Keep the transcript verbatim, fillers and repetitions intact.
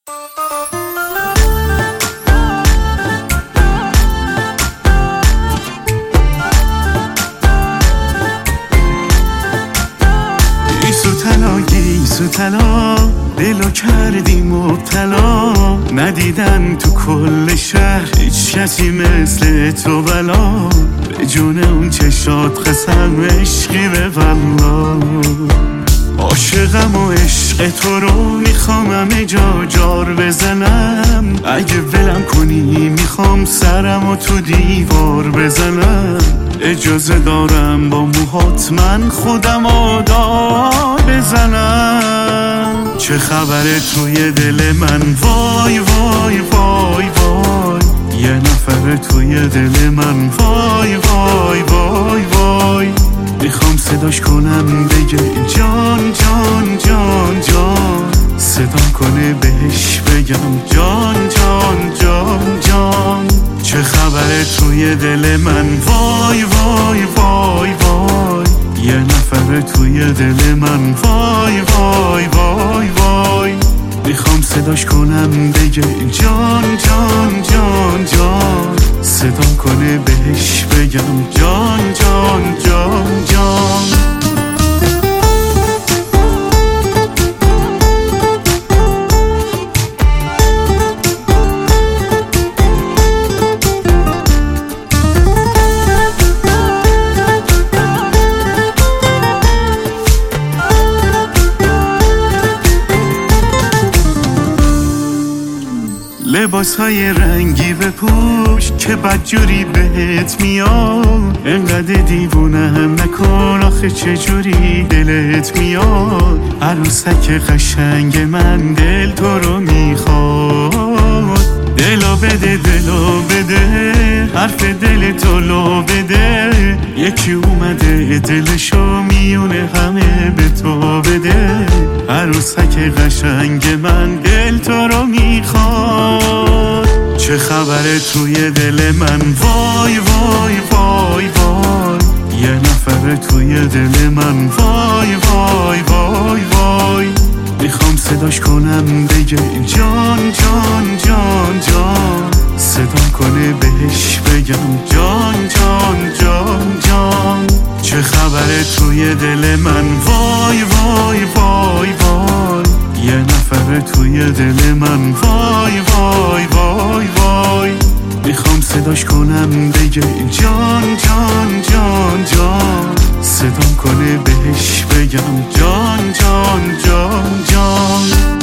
ایسو تلا دلو کردی مبتلا، ندیدن تو کل شهر هیچ کسی مثل تو بلا، به جون اون چشات قسم عشقی به والله. عاشقم و عشق تو رو میخوام همه جا جار بزنم، اگه ولم کنی میخوام سرم و تو دیوار بزنم. اجازه دارم با موهات من خودم آدار بزنم. چه خبره توی دل من وای وای وای وای، یه نفر توی دل من وای وای وای وای. میخوام صداش کنم بگه جان جان جان جان، صدام کنه بهش بگم جان جان جان جان. چه خبره توی دل من وای وای وای وای، یه نفر توی دل من وای وای وای وای. میخوام صداش کنم بگه جان جان جان جان، صدام کنه بهش بگم جان جان جان جان. لباس های رنگی بپوش که بدجوری بهت میاد، انقدر دیوونه هم نکن آخه چجوری دلت میاد. عروسک قشنگ من دل تو رو میخواد، دلو بده دلو بده حرف دل تو لو بده. یکی اومده دلشو میونه همه به تو بده. عروسک قشنگ من دل تو رو میخواد. چه خبره توی دل من وای وای وای وای، یه نفر توی دل من وای وای وای وای. میخوام صداش کنم بگه جان جان جان جان، صدام کنه بهش بگم جان جان جان جان. چه خبره توی دل من وای وای وای وای، یه نفر توی دل من وای وای وای وای. میخوام صداش کنم بگه جان جان جان جان، صدام کنه بهش بگم جان جان جان جان.